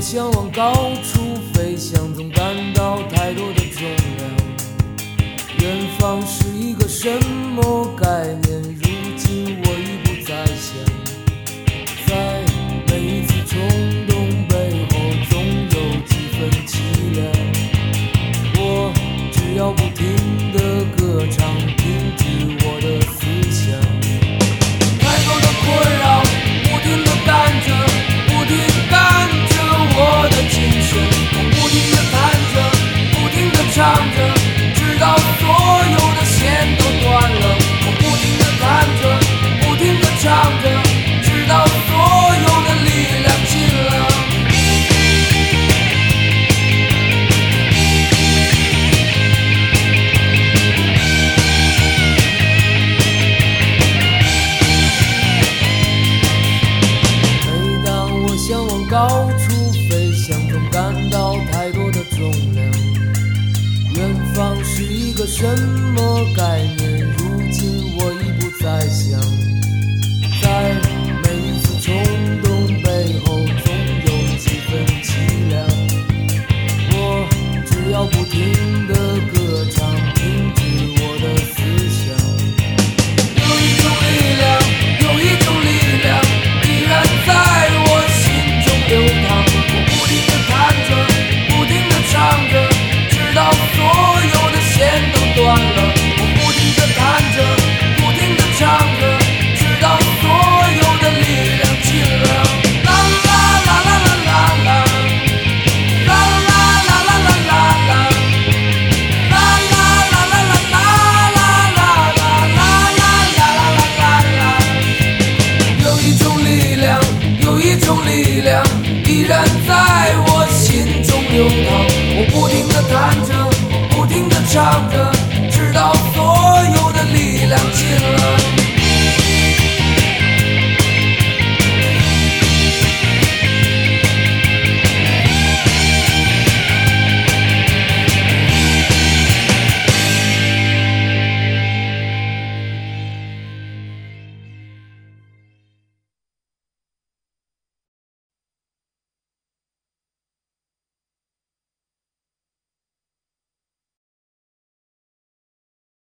向往高处飞翔，总感到太多的重量。远方是一个什么概念？如今我已不再想。在每一次冲动背后，总有几分凄凉。我只要不停地歌唱，停止我的思想。太多的困扰，不停地干着，不停干着我的精神。我不停地弹着，不停地唱着，直到所有的线都断了。我不停地弹着，不停地唱着，直到所有的力量尽了。每当我向往高处飞翔，总感到太多的重量。远方是一个什么概念？如今我已不再想。在每一次冲动背后，总有几分凄凉。我只要不停地歌唱，停止我的思想。有一种力量，有一种力量，依然在我心中流淌。我不停地弹着，不停地唱着，直到所有的线都断了。我不停地弹着，不停地唱着，直到所有的力量尽了。啦啦啦啦啦啦啦，啦啦啦啦啦啦啦，啦啦啦啦啦啦啦啦啦啦啦啦啦。有一种力量，有一种力量，依然在我心中流淌。我不停地弹着，不停地唱着，直到所有的力量尽了。